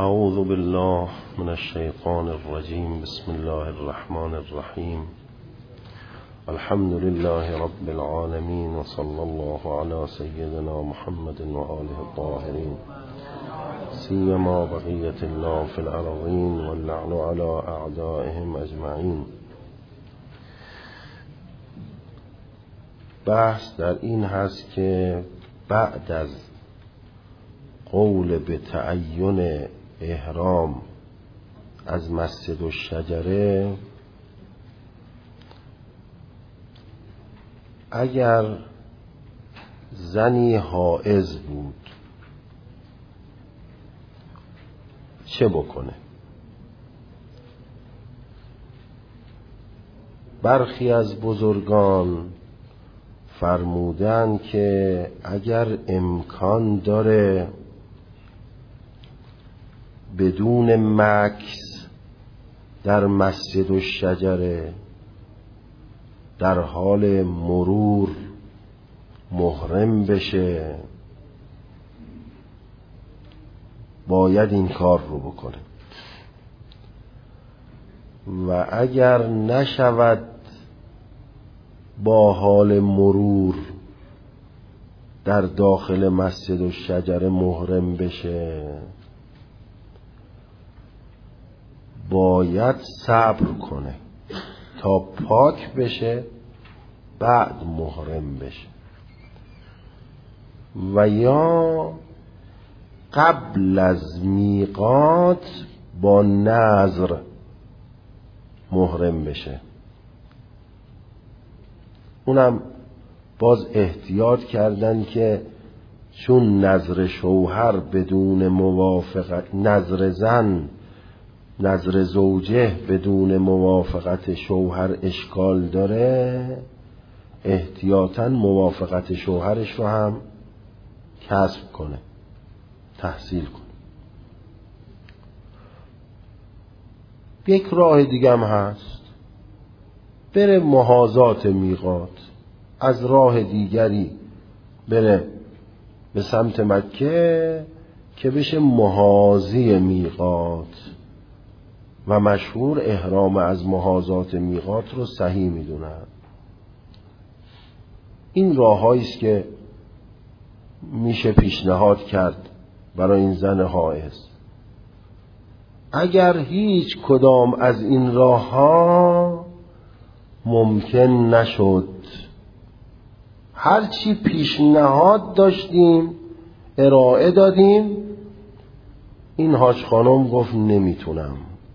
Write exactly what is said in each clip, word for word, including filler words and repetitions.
اعوذ بالله من الشیطان الرجیم. بسم الله الرحمن الرحیم. الحمد لله رب العالمین و صلی الله علی سیدنا محمد و آله الطاهرین سیما بقیة الله فی الارضین واللعن علی اعدائهم اجمعین. بحث در این هست که بعد از قول به تعین احرام از مسجد الشجره، اگر زنی حائض بود چه بکنه؟ برخی از بزرگان فرمودن که اگر امکان داره بدون مکث در مسجد الشجره در حال مرور محرم بشه، باید این کار رو بکنه. و اگر نشود با حال مرور در داخل مسجد الشجره محرم بشه، باید صبر کنه تا پاک بشه بعد محرم بشه، و یا قبل از میقات با نذر محرم بشه. اونم باز احتیاط کردن که چون نذر شوهر بدون موافقت، نذر زن نذر زوجه بدون موافقت شوهر اشکال داره، احتیاطاً موافقت شوهرش رو هم کسب کنه، تحصیل کنه. یک راه دیگه هم هست، بره محاذات میقات، از راه دیگری بره به سمت مکه که بشه محاذی میقات، و مشهور احرام از محاذات میقات رو صحیح میدونن. این راه‌هایی است که میشه پیشنهاد کرد برای این زن حائض. اگر هیچ کدام از این راه‌ها ممکن نشد، هرچی پیشنهاد داشتیم ارائه دادیم، این حاج خانم گفت نمیتونم.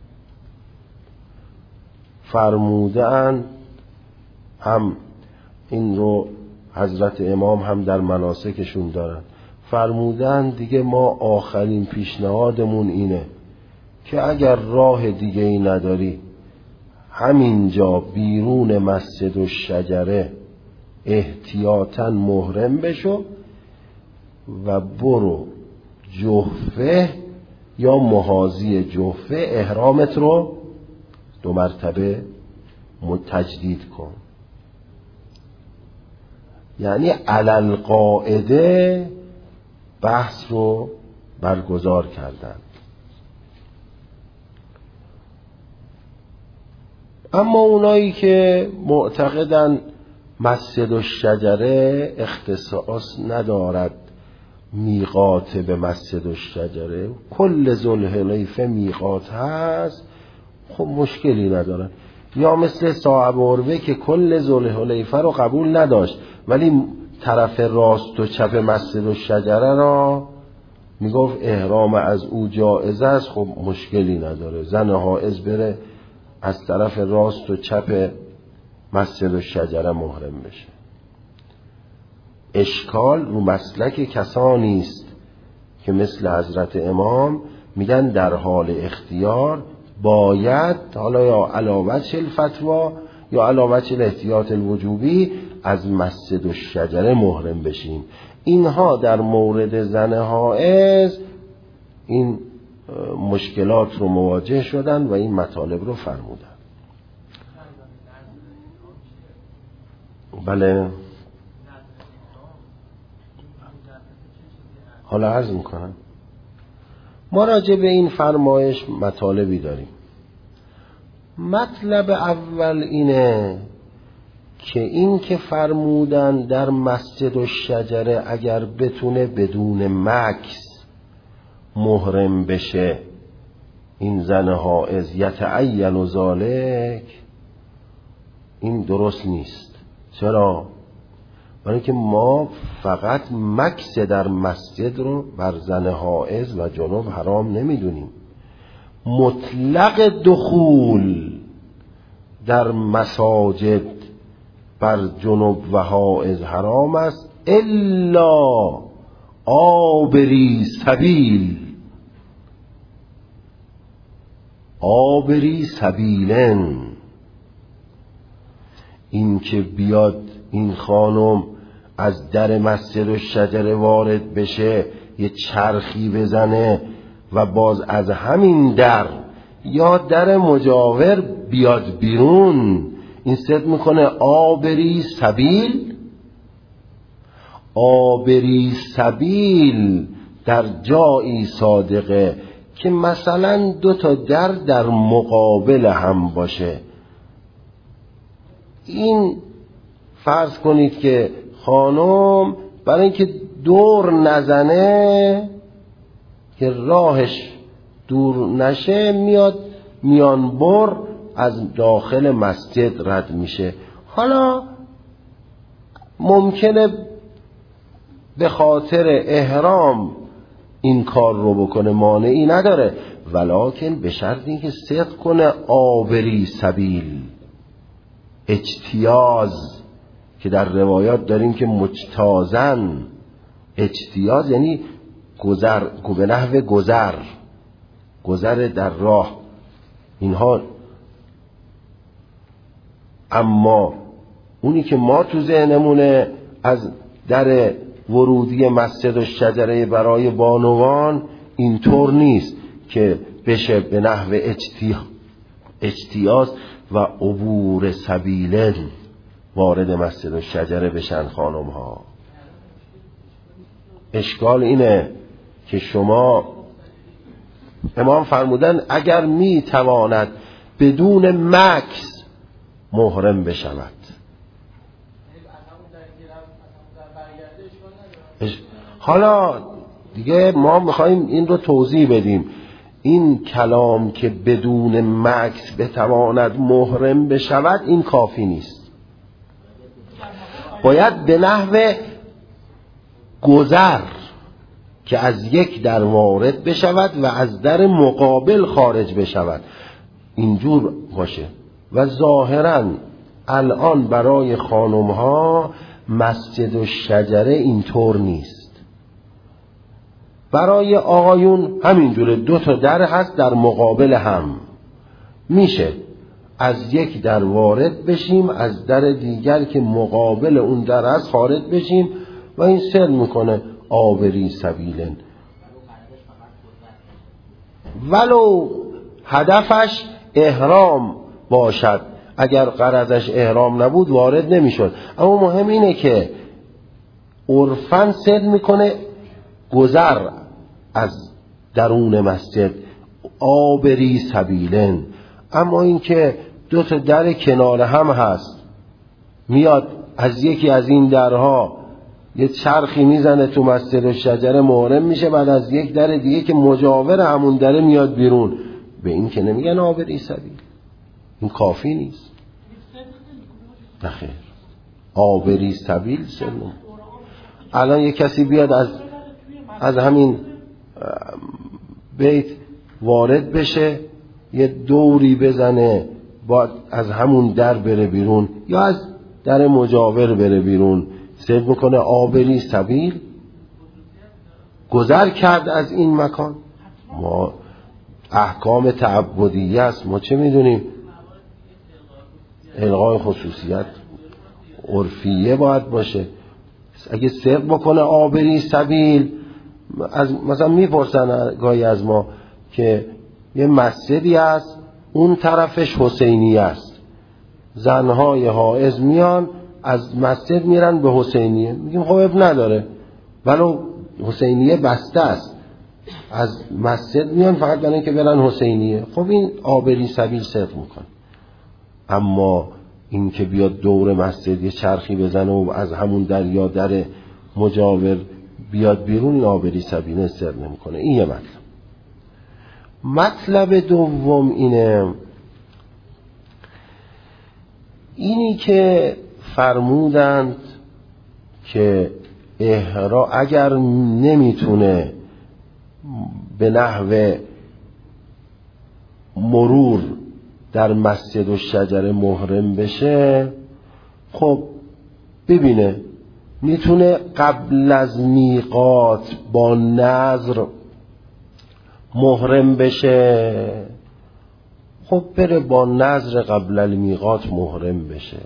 فرمودن هم این رو حضرت امام هم در مناسکشون دارن، فرمودن دیگه ما آخرین پیشنهادمون اینه که اگر راه دیگه ای نداری همینجا بیرون مسجد الشجره احتیاطاً محرم بشو و برو جحفه یا محاذی جحفه احرامت رو دو مرتبه تجدید کن. یعنی علل قاعده بحث رو برگزار کردن. اما اونایی که معتقدن مسجد الشجره اختصاص ندارد میقات به مسجد الشجره، کل ذوالحلیفه میقات هست، خب مشکلی ندارن. یا مثل صاحب عروه که کل ذوالحلیفه رو قبول نداشت ولی طرف راست و چپ مسجد الشجره را میگفت احرام از او جایز است، خب مشکلی نداره، زن حائض بره از طرف راست و چپ مسجد الشجره محرم بشه. اشکال رو مسلک کسانی است که مثل حضرت امام میگن در حال اختیار باید، حالا یا علاوه الفتوا یا علاوه الاحتیاط الوجوبی، از مسجد الشجره محرم بشیم. اینها در مورد زن حائض این مشکلات رو مواجه شدن و این مطالب رو فرمودن. بله، حالا عرض میکنم ما راجع به این فرمایش مطالبی داریم. مطلب اول اینه که این که فرمودن در مسجد الشجره اگر بتونه بدون مکث محرم بشه این زن حائض یتعین ذالک، این درست نیست. چرا؟ برای که ما فقط مکث در مسجد رو بر زن حائض و جنوب حرام نمیدونیم. مطلق دخول در مساجد بر جنوب و حائض حرام است الا عابری سبیل، عابری سبیلن، این که بیاد این خانم از در مسجد الشجره وارد بشه یه چرخی بزنه و باز از همین در یا در مجاور بیاد بیرون، این صدق میکنه عابری سبیل. عابری سبیل در جایی صادقه که مثلا دو تا در در مقابل هم باشه. این فرض کنید که خانم برای اینکه دور نزنه که راهش دور نشه میاد میان بر از داخل مسجد رد میشه. حالا ممکنه به خاطر احرام این کار رو بکنه، مانعی نداره، ولکن به شرط اینکه صدق کنه عابری سبیل. اجتیاز که در روایات داریم که مجتازن، اجتیاز یعنی گذر، به نحو گذر، گذر در راه اینها. اما اونی که ما تو ذهنمونه از در ورودی مسجد الشجره برای بانوان اینطور نیست که بشه به نحو اجتیاز و عبور سبیلن وارد مسجد الشجره بشن خانم ها. اشکال اینه که شما امام فرمودن اگر می تواند بدون مکث محرم بشود. حالا دیگه ما میخوایم این رو توضیح بدیم. این کلام که بدون مکث بتواند محرم بشود این کافی نیست، باید به نحو گذر که از یک در وارد بشود و از در مقابل خارج بشود اینجور باشه. و ظاهرا الان برای خانم ها مسجد الشجره اینطور نیست. برای آقایون همینجوره، دو تا در هست در مقابل هم، میشه از یک در وارد بشیم از در دیگر که مقابل اون در هست خارج بشیم و این سر میکنه عابری سبیلن. ولو هدفش احرام باشد، اگر غرضش احرام نبود وارد نمیشد. اما مهم اینه که عرفاً سر میکنه گذر از درون مسجد، عابری سبیلن. اما این که دو تا در کنار هم هست، میاد از یکی از این درها یه چرخی میزنه تو مسجد الشجره محرم میشه، بعد از یک در دیگه که مجاور همون دره میاد بیرون، به این که نمیگن عابری سبیل. این کافی نیست. نخیر، عابری سبیل سلم. الان یه کسی بیاد از از همین بیت وارد بشه یه دوری بزنه با از همون در بره بیرون یا از در مجاور بره بیرون، سر میکنه عابری سبیل، گذر کرد از این مکان. ما احکام تعبدیه است، ما چه میدونیم؟ الغای خصوصیت عرفیه باید باشه. اگه سر بکنه عابری سبیل، از مثلا میپرسن گاهی از ما که یه مسجدی هست اون طرفش حسینیه است، زنهای حائض میان از مسجد میرن به حسینیه، میگیم خب اب نداره، ولو حسینیه بسته است از مسجد میان فقط برای اینکه برن حسینیه. خب این آبری سبیل صدق میکنه، اما این که بیاد دور مسجد یه چرخی بزنه و از همون دریا در مجاور بیاد بیرون، این آبری سبیل صدق نمیکنه. این یه مطلب. مطلب دوم اینه، اینی که فرمودند که احرا اگر نمیتونه به نحو مرور در مسجد الشجره محرم بشه، خب ببینه میتونه قبل از میقات با نذر محرم بشه، خب بره با نذر قبل المیقات محرم بشه.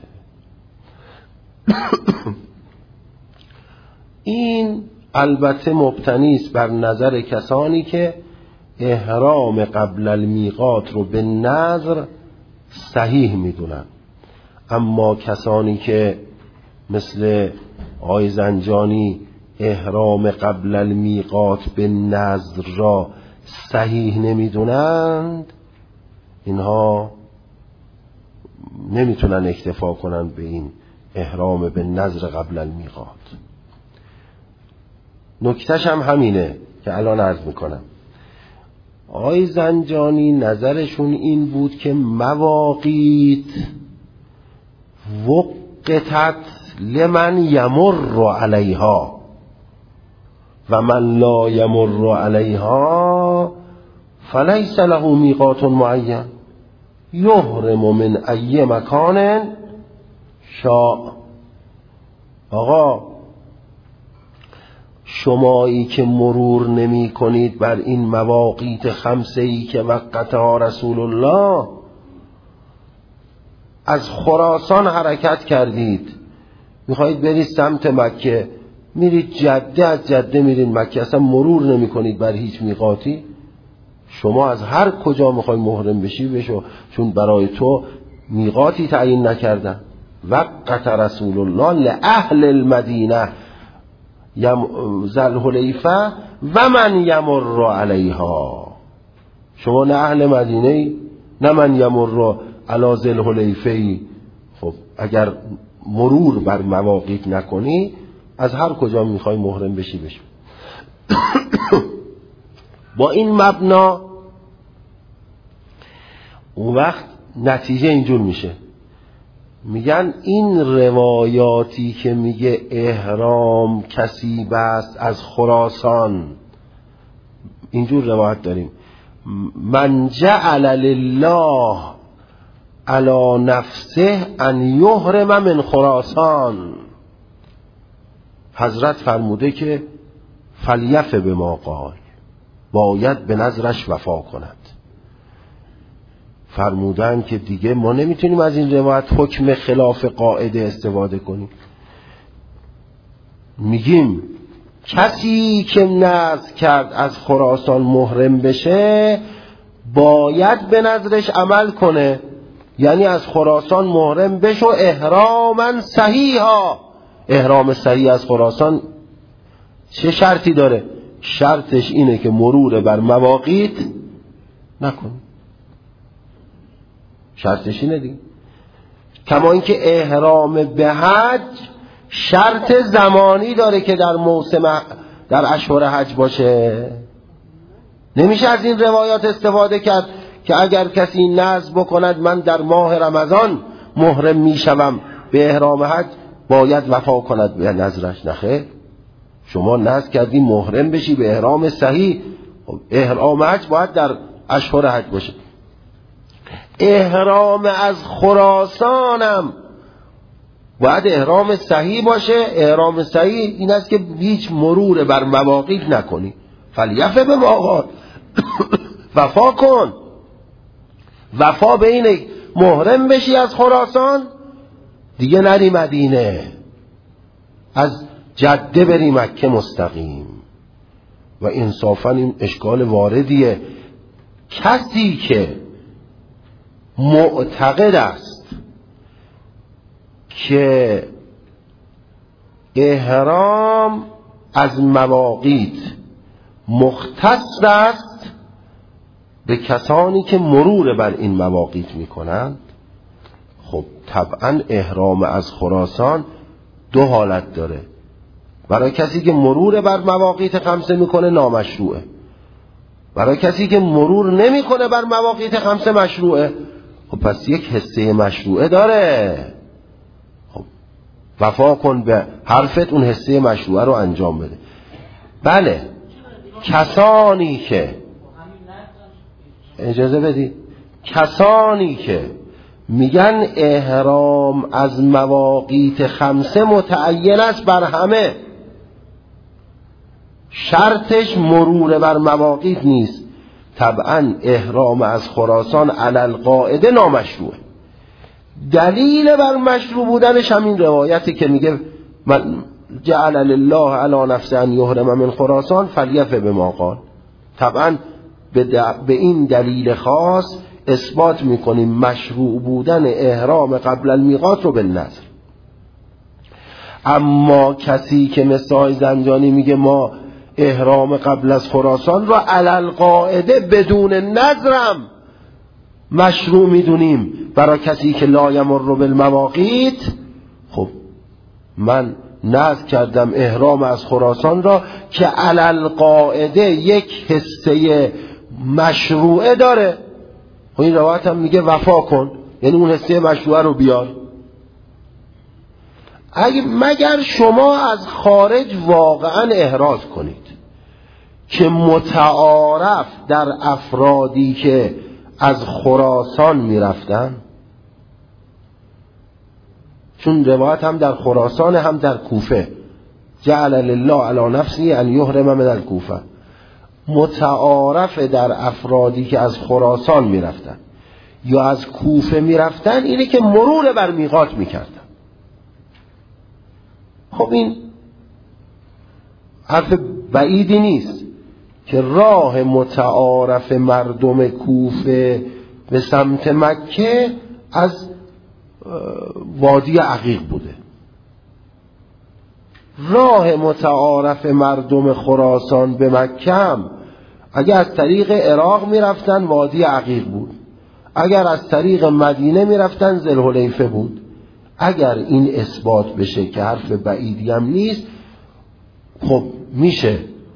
این البته مبتنی است بر نظر کسانی که احرام قبل المیقات رو به نذر صحیح میدونن، اما کسانی که مثل آقای زنجانی احرام قبل المیقات به نذر را صحیح نمیدونند، اینها نمیتونن اکتفا کنن به این احرام به نذر قبل المیقات. نکتهش هم همینه که الان عرض میکنم. آقای زنجانی نظرشون این بود که مواقیت وقتت لمن یمر علیها و من لا یمر علیها فلیس له میقات معین یحرم من ای مکان شاء. آقا شمایی که مرور نمی کنید بر این مواقیت خمسه ای که وقتها رسول الله، از خراسان حرکت کردید میخواهید برید سمت مکه، میرید جده، از جده میرید مکه، اصلا مرور نمی کنید بر هیچ میقاتی، شما از هر کجا میخوای محرم بشی بشو، چون برای تو میقاتی تعیین نکردن. وقت رسول الله لأهل المدینه ذوالحلیفه و من یمر علیها. شما نه اهل مدینه ای نه من یمر علی ذوالحلیفه ای. خب اگر مرور بر مواقیت نکنی از هر کجا میخوای محرم بشی بشو. با این مبنا اون وقت نتیجه اینجور میشه، میگن این روایاتی که میگه احرام کسی بست از خراسان، اینجور روایت داریم من جعل لله علی نفسه ان یحرم من خراسان. حضرت فرموده که فلیف به ما قال، باید به نظرش وفا کند. فرمودن که دیگه ما نمیتونیم از این روایت حکم خلاف قاعده استفاده کنیم. میگیم کسی که نذر کرد از خراسان محرم بشه باید به نظرش عمل کنه، یعنی از خراسان محرم بشو احراما صحیحا. احرام صحیح از خراسان چه شرطی داره؟ شرطش اینه که مرور بر مواقیت نکنی، شرطش اینه دیگه. کما اینکه احرام به حج شرط زمانی داره که در موسم در اشهر حج باشه. نمیشه از این روایات استفاده کرد که اگر کسی نذر بکند من در ماه رمضان محرم میشوم به احرام حج باید وفا کند به نذرش. نخیر، شما نذر کردی محرم بشی به احرام صحیح، احرام حج باید در اشهر حج باشه. احرام از خراسانم باید احرام صحیح باشه. احرام صحیح این است که هیچ مرور بر مواقیت نکنی. فلیف به مواقات وفا کن، وفا بین محرم بشی از خراسان، دیگه نری مدینه، از جده بری مکه مستقیم. و انصافا این اشکال واردیه. کسی که معتقد است که احرام از مواقیت مختص است به کسانی که مرور بر این مواقیت میکنند. خب طبعا احرام از خراسان دو حالت داره. برای کسی که مرور بر مواقیت خمسه میکنه نامشروعه، برای کسی که مرور نمیکنه بر مواقیت خمسه مشروعه. خب پس یک حصه مشروعه داره. خب وفا کن به حرفت، اون حصه مشروعه رو انجام بده. بله کسانی که اجازه بدید کسانی که میگن احرام از مواقیت خمسه متعین است بر همه، شرطش مرور بر مواقیت نیست، طبعا احرام از خراسان علی القاعده نامشروعه. دلیل بر مشروع بودنش همین روایتی که میگه من جعل لله علی نفسه ان یحرم من خراسان فلیف بما قال. طبعا به این دلیل خاص اثبات میکنیم مشروع بودن احرام قبل المیقات رو بالنذر. اما کسی که مثل آقای زنجانی میگه ما احرام قبل از خراسان رو علی القاعده بدون نذرم مشروع میدونیم برای کسی که لا یمر بالمواقیت، خب من نذر کردم احرام از خراسان را که علی القاعده یک حصه مشروعه داره. خب این روایت هم میگه وفا کن، یعنی اون حصه مشروعه رو بیار. اگه مگر شما از خارج واقعا احراز کنید که متعارف در افرادی که از خراسان میرفتن، چون روایت هم در خراسان هم در کوفه، جعل لله علی نفسی ان یحرم من الکوفه، متعارف در افرادی که از خراسان میرفتن یا از کوفه میرفتن اینه که مرور بر میقات میکردن. خب این حرف بعیدی نیست که راه متعارف مردم کوفه به سمت مکه از وادی عقیق بوده. راه متعارف مردم خراسان به مکه هم اگر از طریق عراق میرفتن وادی عقیق بود، اگر از طریق مدینه میرفتن ذوالحلیفه بود. اگر این اثبات بشه که حرف بعیدی هم نیست، خب میشه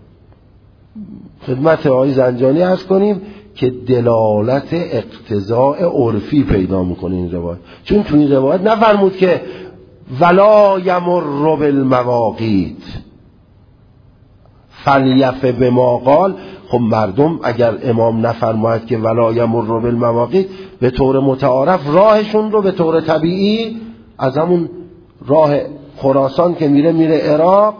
خدمت آقای زنجانی عرض کنیم که دلالت اقتضاء عرفی پیدا میکنه این روایت. چون تو این روایت نفرمود که ولا یمر بالمواقیت فلیف بما قال. خب مردم اگر امام نفرماید که ولا یمر بالمواقیت، به طور متعارف راهشون رو به طور طبیعی از همون راه خراسان که میره میره عراق،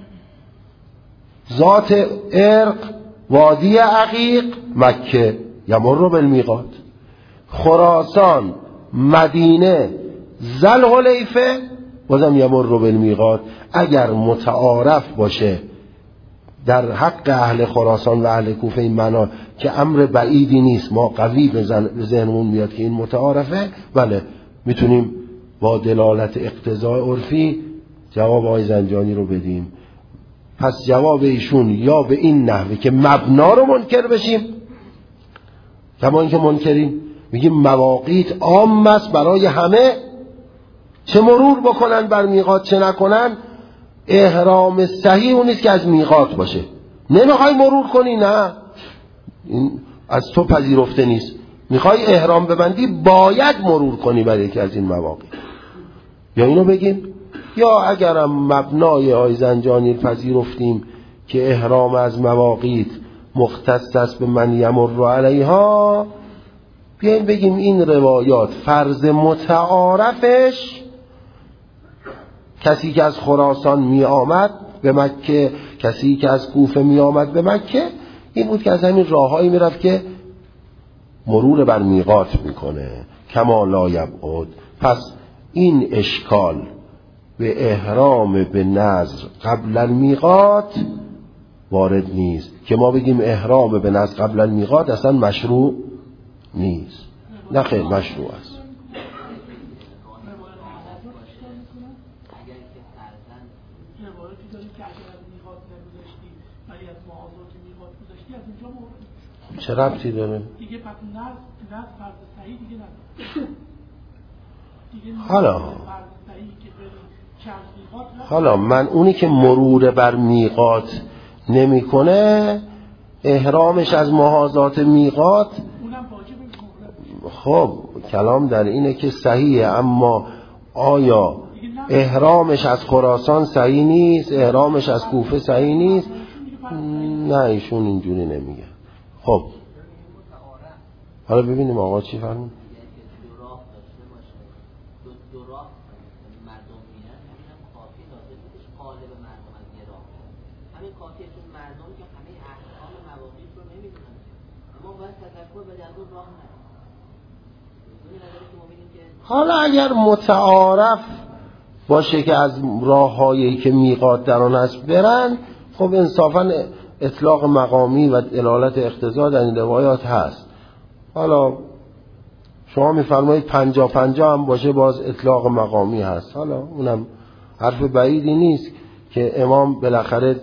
ذات عرق، وادی عقیق، مکه، یمر بالمیقات. خراسان، مدینه، ذوالحلیفه، بازم یمر بالمیقات. اگر متعارف باشه در حق اهل خراسان و اهل کوفه این معنا که امر بعیدی نیست، ما قوی به ذهنمون میاد که این متعارفه، بله میتونیم با دلالت اقتضاء عرفی جواب آقای زنجانی رو بدیم. پس جواب ایشون یا به این نحوه که مبنا رو منکر بشیم، کما اینکه منکریم میگیم مواقیت عام است برای همه، چه مرور بکنن بر میقات چه نکنن، احرام صحیح اون نیست که از میقات باشه. نمیخوای مرور کنی، نه این از تو پذیرفته نیست. میخوای احرام ببندی باید مرور کنی بر یکی از این مواقیت. یا اینو بگیم، یا اگرم مبنای آقای زنجانی پذیرفتیم که احرام از مواقیت مختص است به من یمر علیها، بیایم بگیم این روایات فرض متعارفش کسی که از خراسان می آمد به مکه، کسی که از کوفه می آمد به مکه، این بود که از همین راههایی می رفت که مرور بر میقات میکنه کما لا یبعد. پس این اشکال به احرام به نذر قبل المیقات وارد نیست که ما بگیم احرام به نذر قبل المیقات اصلا مشروع نیست. نه خیر، مشروع است. چه ربطی داره؟ دیگه پس نظر نظر فرض صحیح دیگه نداره. حالا حالا من اونی که مرور بر میقات نمیکنه احرامش از محاذات میقات، خب کلام در اینه که صحیحه، اما آیا احرامش از خراسان صحیح نیست؟ احرامش از کوفه صحیح نیست؟ نه ایشون اینجوری نمیگه. خب حالا ببینیم آقا چی فرمود. حالا اگر متعارف باشه که از راه‌هایی که میقات در آن هست برن، خب انصافا اطلاق مقامی و دلالت اقتضا در این روایات هست. حالا شما میفرمایید پنجا پنجا هم باشه باز اطلاق مقامی هست، حالا اونم حرف بعیدی نیست که امام بالاخره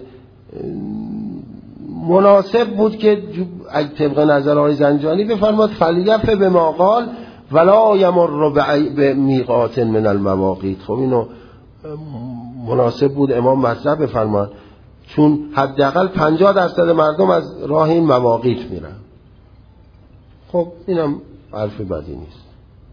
مناسب بود که طبق نظرهای زنجانی بفرماد فلیف به ما قال ولا یمر به میقات من المواقیت. خب اینو مناسب بود امام مطلب بفرماد، چون حداقل پنجاه درصد مردم از راه این مواقیت میرن. خب اینم حرف بدی نیست.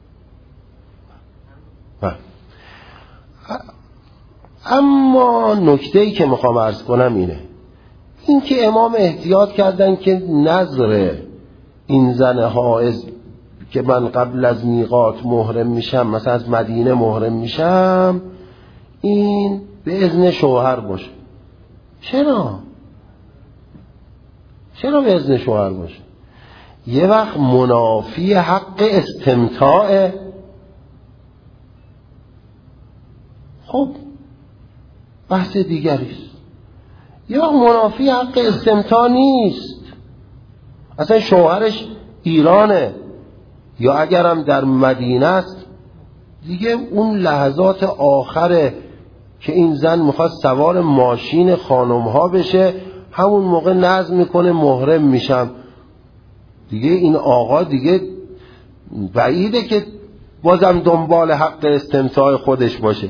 اما نکته‌ای که میخوام عرض کنم اینه، این که امام احتیاط کردن که نظر این زن حائض که من قبل از میقات محرم میشم، مثلا از مدینه محرم میشم، این به اذن شوهر باشه. چرا؟ چرا به اذن شوهر باشه؟ یه وقت منافی حق استمتاع. خب بحث دیگریست. یه وقت منافی حق استمتاع نیست، اصلا شوهرش ایرانه یا اگرم در مدینه است، دیگه اون لحظات آخره که این زن میخواد سوار ماشین خانم ها بشه، همون موقع نظم میکنه محرم میشم. دیگه این آقا دیگه بعیده که بازم دنبال حق استمتاع خودش باشه.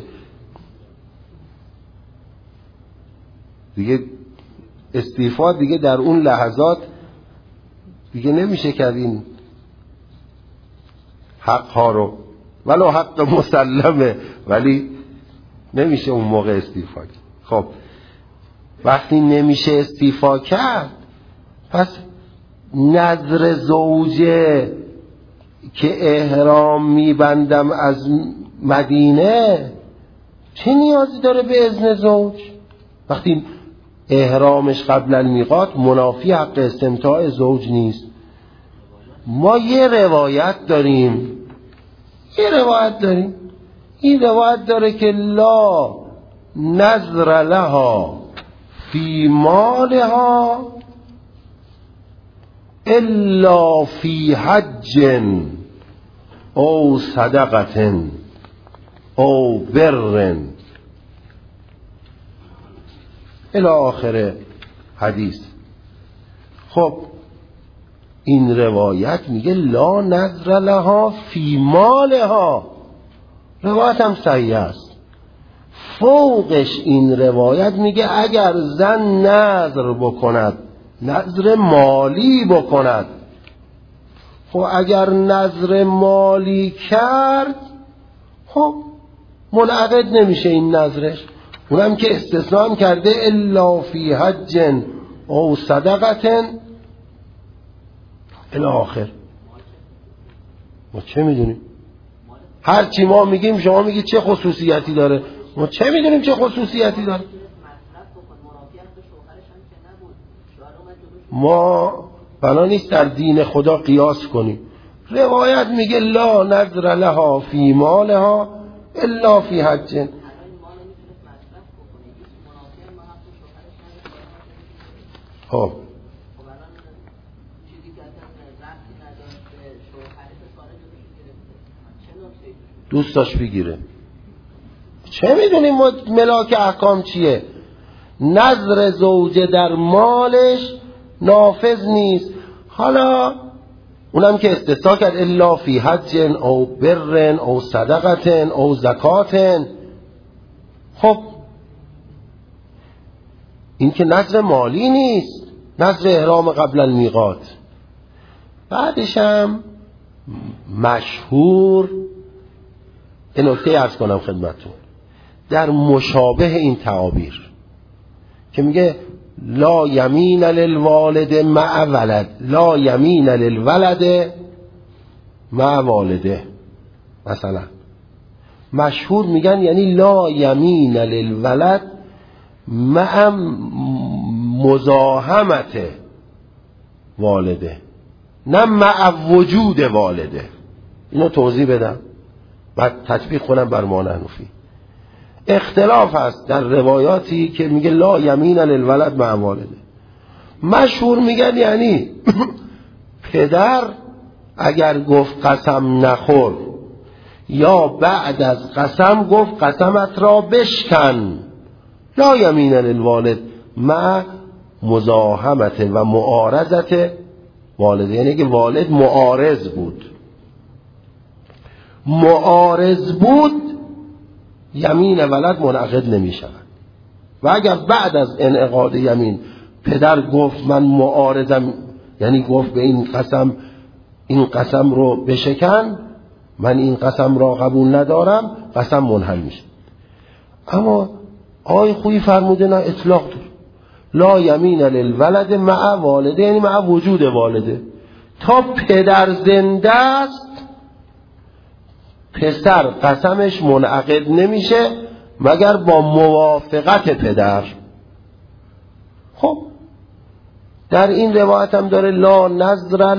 دیگه استیفا دیگه در اون لحظات دیگه نمیشه کرد این حق ها رو، ولو حق مسلمه، ولی نمیشه اون موقع استیفا کرد. خب وقتی نمیشه استیفا کرد، پس نظر زوجه که احرام میبندم از مدینه چه نیازی داره به اذن زوج؟ وقتی احرامش قبل المیقات منافی حق استمتاع زوج نیست. ما یه روایت داریم یه روایت داریم این روایت داره که لا نظر لها فی مالها الا فی حج او صدقة او بر الی آخر حدیث. خب این روایت میگه لا نظر لها فی مالها، روایت هم صحیح است. فوقش این روایت میگه اگر زن نظر بکند، نظر مالی بکند. خب اگر نظر مالی کرد، خب منعقد نمیشه این نظرش. اونم که استثناء کرده الا فی حج او صدقة الی آخر. ما چه میدونیم؟ هر چی ما میگیم شما میگی چه خصوصیتی داره، ما چه میدونیم چه خصوصیتی داره؟ ما بنا نیست در دین خدا قیاس کنیم. روایت میگه لا نظر لها فی مالها الا فی حج. خب دوست داشت بگیره، چه میدونیم ما ملاک احکام چیه؟ نظر زوجه در مالش نافذ نیست. حالا اونم که استثناء کرد الا فی حج او بر او صدقه او زکات. خب این که نذر مالی نیست، نذر احرام قبل المیقات. بعدش هم مشهور این نکته عرض کنم خدمتون در مشابه این تعابیر که میگه لا یمین للوالد مع ولد، لا یمین للولد مع والده. مثلا مشهور میگن یعنی لا یمین للولد مع مزاحمت والده، نه مع وجود والده. اینو توضیح بدم بعد تطبیق کنم بر ما نحنفی. اختلاف هست در روایاتی که میگه لا یمین للولد مع والده. مشهور میگن یعنی پدر اگر گفت قسم نخور یا بعد از قسم گفت قسمت را بشکن، لا یمین للوالد مع مزاحمت و معارضت والده، یعنی که والد معارض بود. معارض بود یمین ولد منعقد نمی شود. و اگر بعد از انعقاد یمین پدر گفت من معارضم، یعنی گفت به این قسم این قسم رو بشکن، من این قسم را قبول ندارم، قسم منحل میشه. اما آقای خویی فرموده نه، اطلاق دار لا یمین للولد مع والده، یعنی مع وجود والده. تا پدر زنده است پسر قسمش منعقد نمیشه مگر با موافقت پدر. خب در این روایت هم داره لا نظر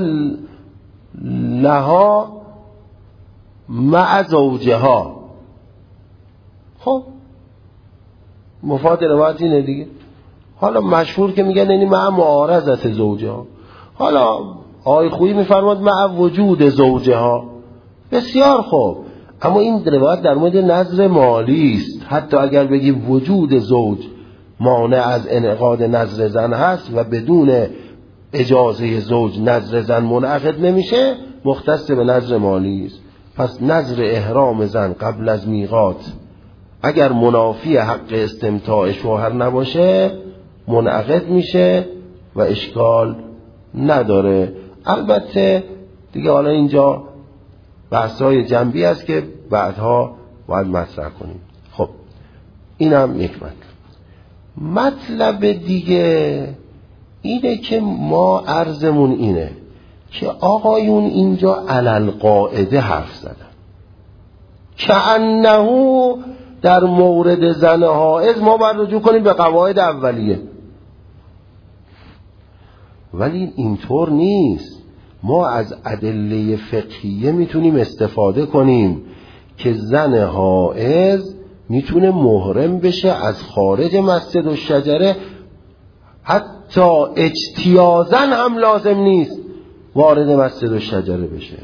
لها مع زوجها. خب مفاد روایت اینه دیگه. حالا مشهور که میگن یعنی مع معارضت زوجها. حالا آقای خویی میفرماد مع وجود زوجها. بسیار خوب، اما این روایت در مورد نذر مالی است. حتی اگر بگی وجود زوج مانع از انعقاد نذر زن هست و بدون اجازه زوج نذر زن منعقد نمیشه، مختص به نذر مالی است. پس نذر احرام زن قبل از میقات اگر منافی حق استمتاع شوهر نباشه منعقد میشه و اشکال نداره. البته دیگه حالا اینجا بحث‌های جنبی است که بعدها باید مطرح کنیم. خب اینم یک مطلب. مطلب دیگه اینه که ما عرضمون اینه که آقایون اینجا علل قاعده حرف زدن که انه در مورد زن حائض ما باید رجوع کنیم به قواعد اولیه، ولی اینطور نیست. ما از ادله فقهیه میتونیم استفاده کنیم که زن حائض میتونه محرم بشه از خارج مسجد الشجره، حتی اجتیازاً هم لازم نیست وارد مسجد الشجره بشه.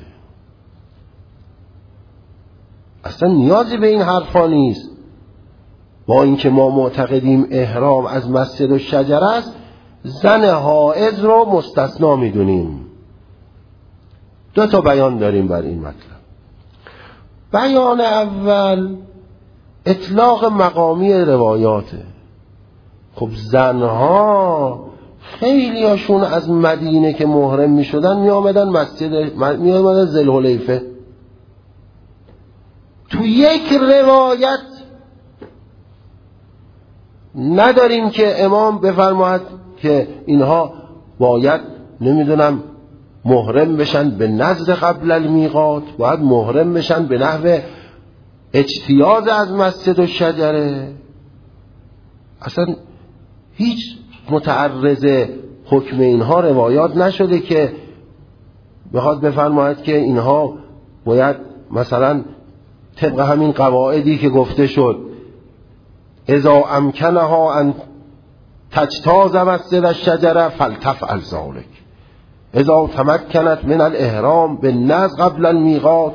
اصلا نیازی به این حرفا نیست. با اینکه ما معتقدیم احرام از مسجد الشجره است، زن حائض رو مستثنا میدونیم. دو تا بیان داریم بر این مطلب. بیان اول اطلاق مقامی روایاته. خب زنها خیلی هاشون از مدینه که محرم می شدن می آمدن مسجد می آمدن ذوالحلیفه. تو یک روایت نداریم که امام بفرماید که اینها باید نمیدونم محرم بشن به نذر قبل المیقات، باید محرم بشن به نحو اجتیاز از مسجد الشجره. اصلا هیچ متعرض حکم اینها روایات نشده که بخواد بفرماید که اینها باید مثلا طبق همین قواعدی که گفته شد اذا امکنها ان تجتاز مسجد الشجره فلتفعل ذلک، اذا تمکنت من الاحرام بالنذر قبل المیقات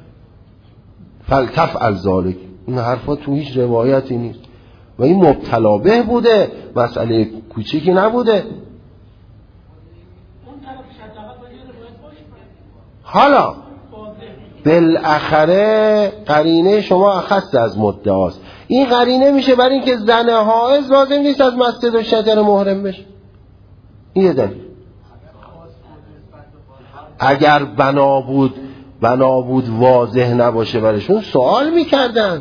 فلتفعل ذلک. این حرفا تو هیچ روایتی نیست و این مبتلا به بوده، مسئله کوچیکی نبوده. اون طرف شجرات حالا بالاخره قرینه شما اخص از مدعاست. این قرینه میشه برای اینکه زن حائض لازم نیست از مسجد و شجره محرم بشه. این یه دلیل. اگر بنا بود بنا بود واضح نباشه برشون سوال میکردن.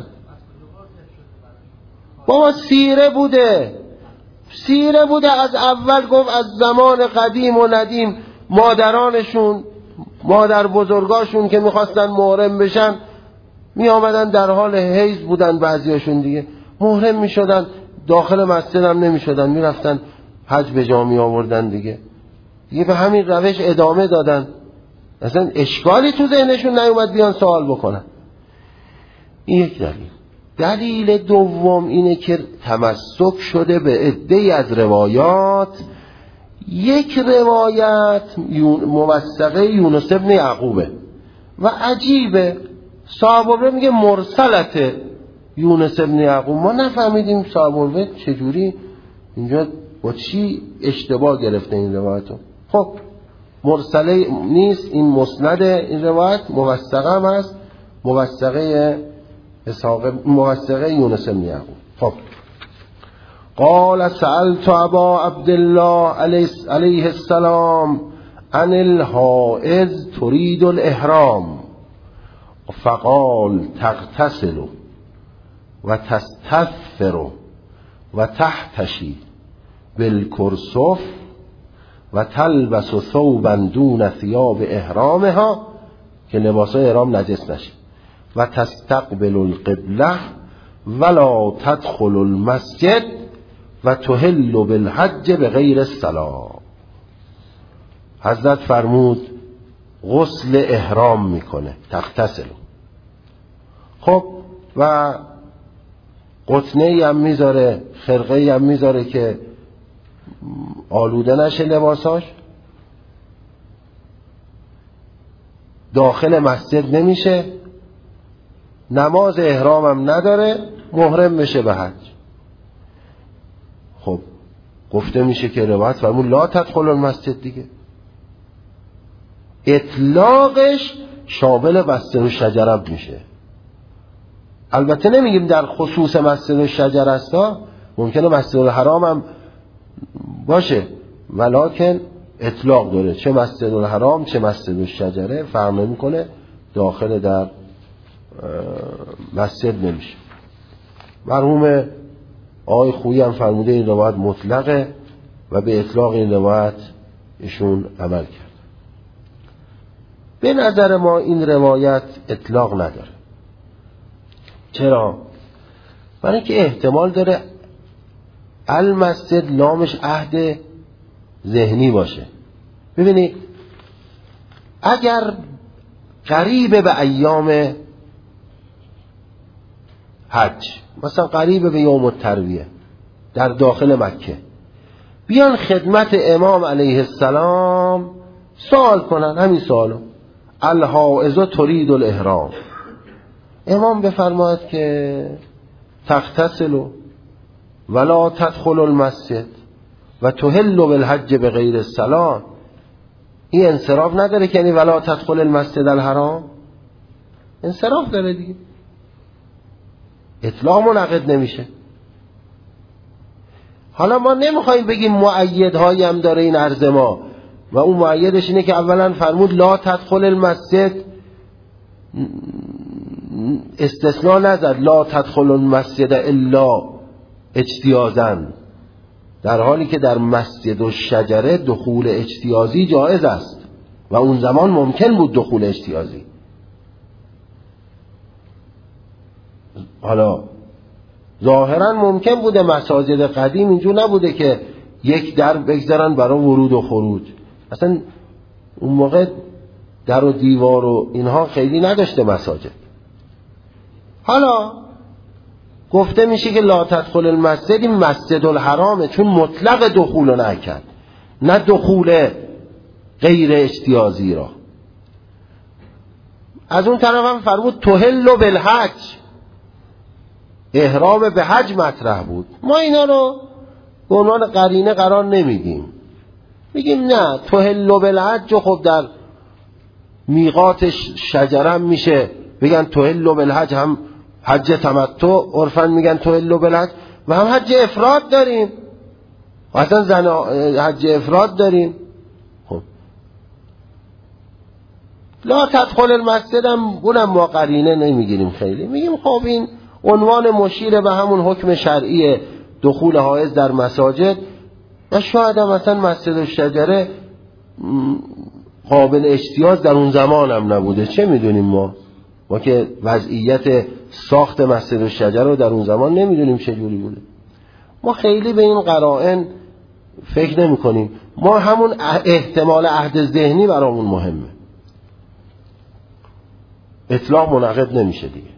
بابا سیره بوده سیره بوده از اول گفت از زمان قدیم و ندیم مادرانشون مادر بزرگاشون که میخواستن محرم بشن می آمدن در حال حیض بودن، بعضیاشون دیگه محرم می شدن، داخل مسجد هم نمی شدن، می رفتن حج به جا می آوردن دیگه دیگه به همین روش ادامه دادن. اصلا اشکالی تو ذهنشون نیومد بیان سوال بکنن. این یک دلیل. دلیل دوم اینه که تمسک شده به عده‌ای از روایات. یک روایت موثقه یونس ابن یعقوبه و عجیبه، صحابه میگه مرسلت یونس ابن یعقوب. ما نفهمیدیم صحابه چجوری اینجا با چی اشتباه گرفته این روایتو. خب مرسله نیست، این مسند این روایت موثقه هم هست، موثقه اسحاق موثقه یونس بن یعقوب. خب قال سألت ابا عبدالله علیه السلام عن الحائض تريد الاحرام فقال تغتسل و تستغفر و تحتشی بالکرسف و تلبس ثوبا دون ثياب احرامها که لباسای احرام نجس نشه و تستقبل القبله ولا تدخل المسجد و تحل بالحج بغیر الصلاة. حضرت فرمود غسل احرام میکنه، تغتسل. خب و قطنه هم میذاره، خرقه هم میذاره که آلوده نشه لباساش، داخل مسجد نمیشه، نماز احرام هم نداره، محرم بشه به حج. خب گفته میشه که روایت فرمود لا تدخل المسجد دیگه. اطلاقش شامل مسجد الشجره میشه. البته نمیگیم در خصوص مسجد الشجره است، ممکنه مسجد الحرام هم باشه، ولکن اطلاق داره، چه مسجد الحرام چه مسجد الشجره فرق نمیکنه، داخل در مسجد نمیشه. مرحوم آقای خویی هم فرموده این روایت مطلقه و به اطلاق این روایت ایشون عمل کرد. به نظر ما این روایت اطلاق نداره. چرا؟ برای اینکه احتمال داره المسجد لامش عهد ذهنی باشه. ببینید اگر قریب به ایام حج، مثلا قریب به یوم الترویه در داخل مکه، بیان خدمت امام علیه السلام سوال کنن همین سوالو، الحائض تريد الاحرام، امام بفرماید که تغتسل ولا تدخل المسجد و تحل بالحج بغیر الصلاة. این انصراف نداره که یعنی ولا تدخل المسجد الحرام؟ انصراف داره دیگه، اطلاق منعقد نمیشه. حالا ما نمیخوایم بگیم مؤیدهایی هم داره این عرض ما، و اون مؤیدش اینه که اولا فرمود لا تدخل المسجد، استثناء نزد لا تدخل المسجد الا اجتیازا، در حالی که در مسجد و شجره دخول اجتیازی جایز است و اون زمان ممکن بود دخول اجتیازی. حالا ظاهرا ممکن بوده، مساجد قدیم اینجور نبوده که یک در بگذارن برای ورود و خروج، اصلا اون موقع در و دیوار و اینها خیلی نداشته مساجد. حالا گفته میشه که لا تدخل المسجد، این مسجد الحرامه، چون مطلق دخول رو نکرد، نه دخول غیر اجتیازی را. از اون طرف هم فرمود تحل بالحج، احرام به حج مطرح بود. ما اینا رو به عنوان قرینه قرار نمیدیم، میگیم نه تحل بالحج. خب در میقاتش شجرم میشه، بگن تحل بالحج، هم حج تمتع عرفاً میگن تحل بالحج، و هم حج افراد داریم، و اصلا زن حج افراد داریم. خب لا تدخل المسجد هم اونم ما قرینه نمیگیریم خیلی، میگیم خب این عنوان مشیر به همون حکم شرعی دخول حائض در مساجد، و شاید هم مثلا مسجد الشجره قابل اجتیاز در اون زمان هم نبوده، چه میدونیم ما ما که وضعیت ساخت مسجد الشجره رو در اون زمان نمیدونیم چجوری بوده. ما خیلی به این قرائن فکر نمی کنیم، ما همون احتمال عهد ذهنی برامون مهمه، اطلاق منعقد نمیشه دیگه.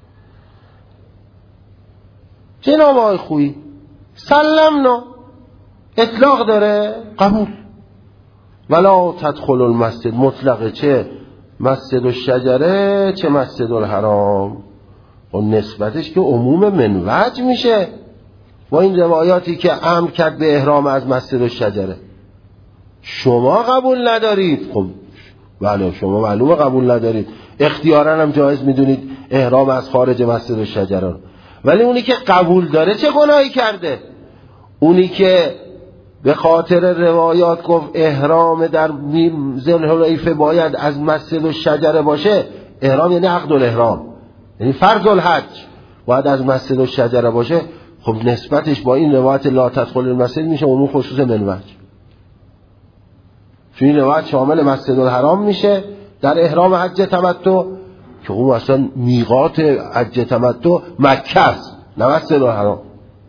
جناب آقای خویی سلمنا، اطلاق داره قبول، ولا تدخل المسجد مطلقه، چه مسجد الشجره چه مسجد الحرام، و نسبتش که عموم منوج میشه با این روایاتی که امر کرد به احرام از مسجد الشجره. شما قبول ندارید، خب بله شما معلومه قبول ندارید، اختیاراً هم جایز میدونید احرام از خارج مسجد الشجره، ولی اونی که قبول داره چه گناهی کرده؟ اونی که به خاطر روایات گفت احرام در ذوالحلیفه باید از مسجد الشجره باشه، احرام یعنی عقد الاحرام، یعنی فرض الحج باید از مسجد الشجره باشه، خب نسبتش با این روایت لا تدخل المسجد میشه عموم خصوص منوج، چون این روایت شامل مسجد الحرام میشه در احرام حج تمتع، که اون اصلا میقات حج تمتع مکه است نه مسجد الحرام،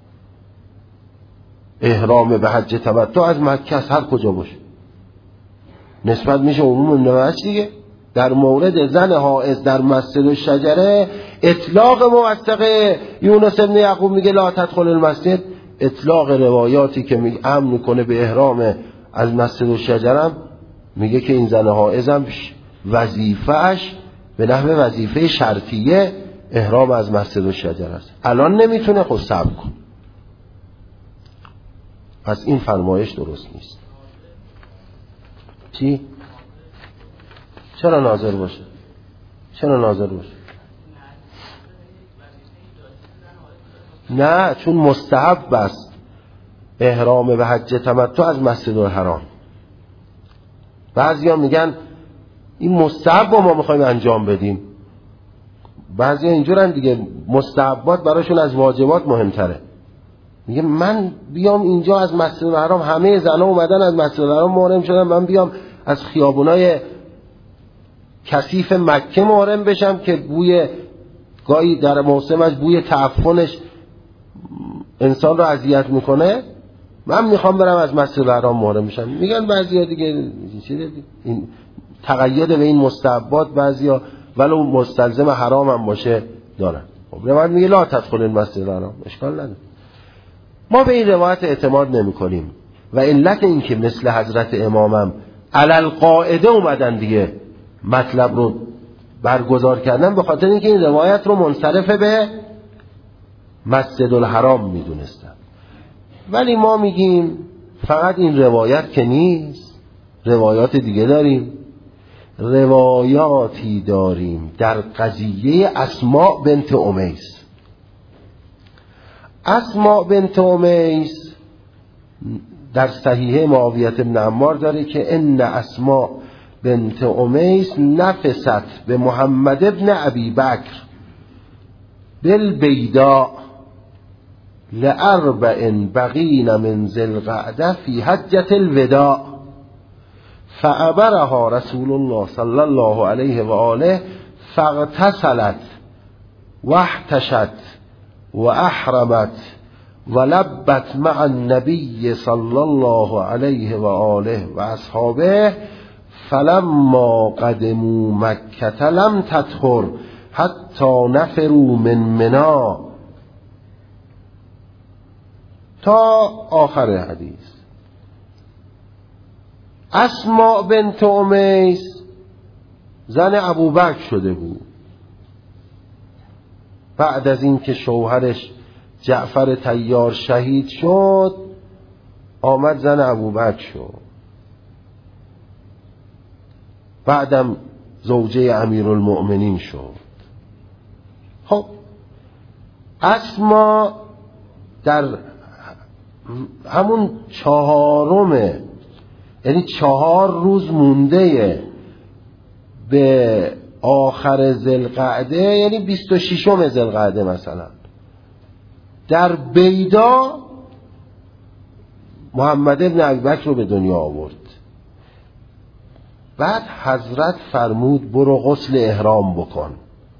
احرام به حج تمتع از مکه است هر کجا باشه، نسبت میشه عموم منوج دیگه. در مورد زن حائض در مسجد الشجره اطلاق موثق یونس بن یعقوب میگه لا تدخل المسجد، اطلاق روایاتی که میگه امر میکنه به احرام از مسجد الشجره میگه که این زن حائض هم وظیفه‌اش به نحو وظیفه شرطیه احرام از مسجد الشجره است. الان نمیتونه، خب صبر کن، پس این فرمایش درست نیست. چی؟ چرا ناظر باشه؟ چرا ناظر باشه؟ نه، چون مستحب است احرام به حج تمتع از مسجد الحرام. بعضیا میگن این مستحب رو ما میخوایم انجام بدیم، بعضیا اینجورن دیگه، مستحبات براشون از واجبات مهمتره. میگه من بیام اینجا از مسجد الحرام، همه زنها اومدن از مسجد الحرام محرم شدن، من بیام از خیابونای کثیف مکه محرم بشم که بوی گاهی در موسمش بوی تعفنش انسان رو اذیت میکنه، من میخوام برم از مسجد الحرام محرم بشم. میگن بعضیا دیگه چی دیگه این تقید به این مستحبات بعضیا ولو مستلزم حرام هم باشه دارن. خب روایت میگه لا تدخل المسجد الحرام، اشکال نداره. ما به این روایت اعتماد نمی کنیم و علت این که مثل حضرت امامم علل قاعده اومدن دیگه مطلب رو برگزار کردن، به خاطر اینکه این روایت رو منصرف به مسجد الحرام میدونستن. ولی ما میگیم فقط این روایت که نیست، روایات دیگه داریم، روایاتی داریم در قضیه اسماء بنت امیس. اسماء بنت امیس در صحیح معاویه بن عمار داره که ان اسماء بنت امیس نفست به محمد ابن ابی بکر بالبیداء لأربع بقین من ذی القعده فی حجة الوداع فعبرها رسول الله صلی الله علیه و آله فاغتسلت واحتشت واحرمت ولبت مع النبی صلی الله علیه و آله و اصحابه فلما قدموا مکة لم تطهر حتی نفروا من منا، تا آخر حدیث. اسماء بنت امیس زن ابوبکر شده بود، بعد از این که شوهرش جعفر طیار شهید شد آمد زن ابوبکر شد، بعدم زوجه امیرالمؤمنین شد. خب اسما در همون چهارمه، یعنی چهار روز مونده به آخر ذوالقعده، یعنی بیست و ششم ذوالقعده مثلا، در بیدا محمد ابن ابیبکر رو به دنیا آورد. بعد حضرت فرمود برو غسل احرام بکن،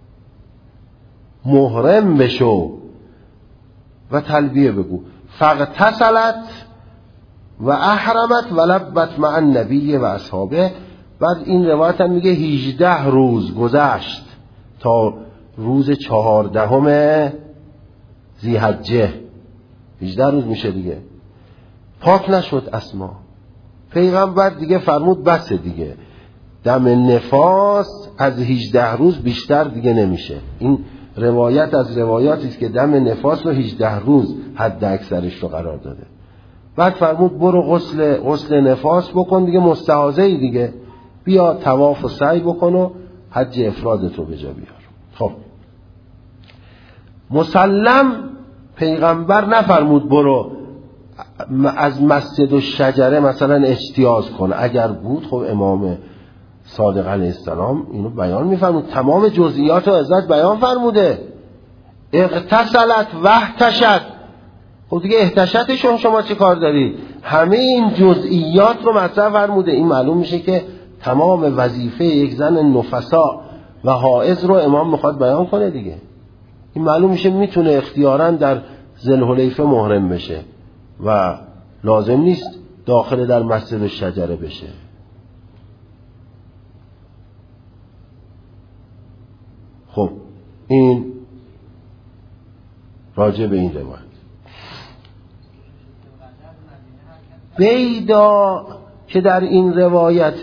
محرم بشو و تلبیه بگو. فاغتسلت و احرمت و لبت مع النبی و اصحابه. بعد این روایت هم میگه هجده روز گذشت تا روز چهاردهم ذی‌حجه، هجده روز میشه دیگه. پاک نشد اسما. پیغمبر دیگه فرمود بس دیگه، دم نفاس از هجده روز بیشتر دیگه نمیشه. این روایت از روایاتی است که دم نفاس رو هجده روز حد اکثرش رو قرار داده. بعد فرمود برو غسل غسل نفاس بکن دیگه، مستحاضه‌ای دیگه، بیا طواف و سعی بکن و حج افرادتو به جا بیار. خب مسلم پیغمبر نفرمود برو از مسجد الشجره مثلا اجتیاز کن. اگر بود خب امام صادق علیه السلام اینو بیان میفرمود، تمام جزئیات رو ازت بیان فرموده. اغتسلت واحتشت، خب دیگه احتشتشون شما چه کار دارید؟ همه این جزئیات رو مطرح فرموده. این معلوم میشه که تمام وظیفه یک زن نفسا و حائض رو امام میخواد بیان کنه دیگه. این معلوم میشه میتونه اختیاراً در ذوالحلیفه محرم بشه و لازم نیست داخل در مسجد الشجره بشه. خب این راجع به این روایت. بیدا که در این روایت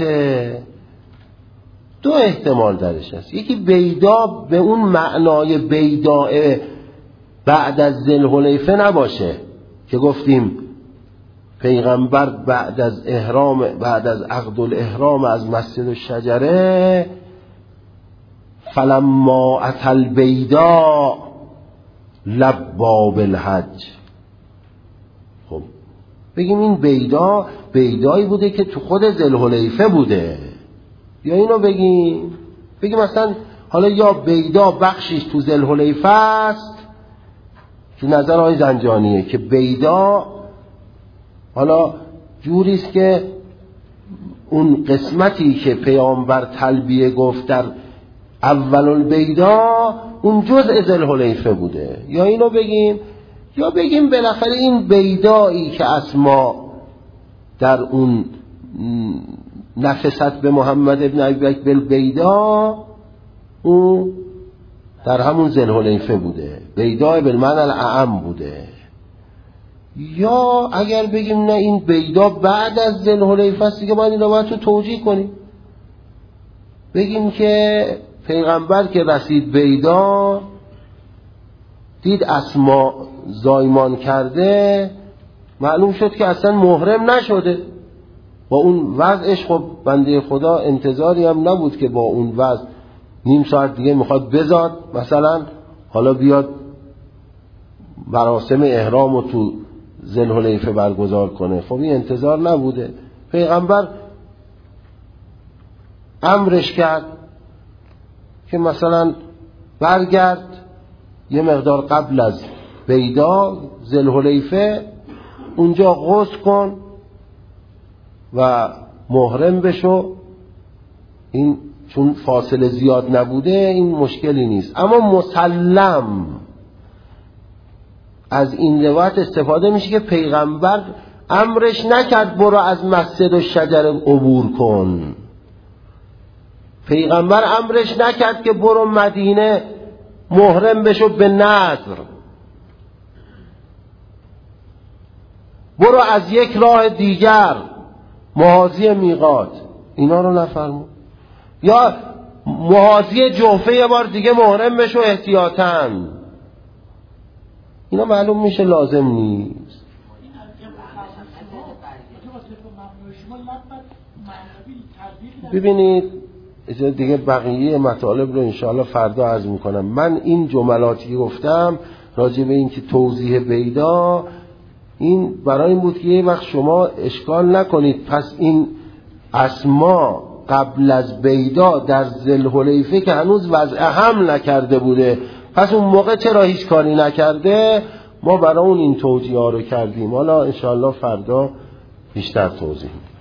دو احتمال درش هست. یکی بیدا به اون معنای بیدا بعد از ذوالحلیفه نباشه که گفتیم پیغمبر بعد از احرام، بعد از عقد الاحرام از مسجد الشجره فلما اتى البیدا لبا بالحج. خب بگیم این بیدا بیدایی بوده که تو خود ذوالحلیفه بوده، یا اینو بگیم بگیم مثلا حالا یا بیدا بخشش تو ذوالحلیفه است، تو نظر آقای زنجانیه که بیدا حالا جوریست که اون قسمتی که پیامبر تلبیه گفت در اول البیدا اون جزء ذوالحلیفه بوده. یا اینو بگیم یا بگیم بالاخره این بیدایی که اسما در اون نفست به محمد ابن ابیبکر بالبیدا اون در همون ذوالحلیفه بوده، بیدا بالمعنی الاعم بوده. یا اگر بگیم نه این بیدا بعد از ذوالحلیفه است دیگه باید این روایت رو توجیه کنیم، بگیم که پیغمبر که رسید بیدا دید اسما زایمان کرده، معلوم شد که اصلا محرم نشده. با اون وضعش خب بنده خدا انتظاری هم نبود که با اون وضع نیم ساعت دیگه میخواد بزاد مثلا حالا بیاد مراسم احرام رو تو ذوالحلیفه برگزار کنه. خب این انتظار نبوده. پیغمبر امرش کرد که مثلا برگرد یه مقدار قبل از بیدا ذوالحلیفه اونجا غسل کن و محرم بشو. این چون فاصله زیاد نبوده این مشکلی نیست. اما مسلم از این روایت استفاده میشه که پیغمبر امرش نکرد برو از مسجد الشجره عبور کن، پیغمبر امرش نکرد که برو مدینه محرم بشو به نذر، برو از یک راه دیگر محاذی میقات، اینا رو نفرمود. یا محاذی جحفه یه بار دیگه محرم بشو احتیاطاً، اینا معلوم میشه لازم نیست. ببینید دیگه بقیه مطالب رو انشاءالله فردا عرض میکنم. من این جملاتی گفتم راجع به این که توضیح بیدا، این برای این بود که یه وقت شما اشکال نکنید پس این اسما قبل از بیدا در ذوالحلیفه که هنوز وضع حمل نکرده بوده، پس اون موقع چرا هیچ کاری نکرده؟ ما برای اون این توضیح ها رو کردیم. حالا انشاءالله فردا بیشتر توضیح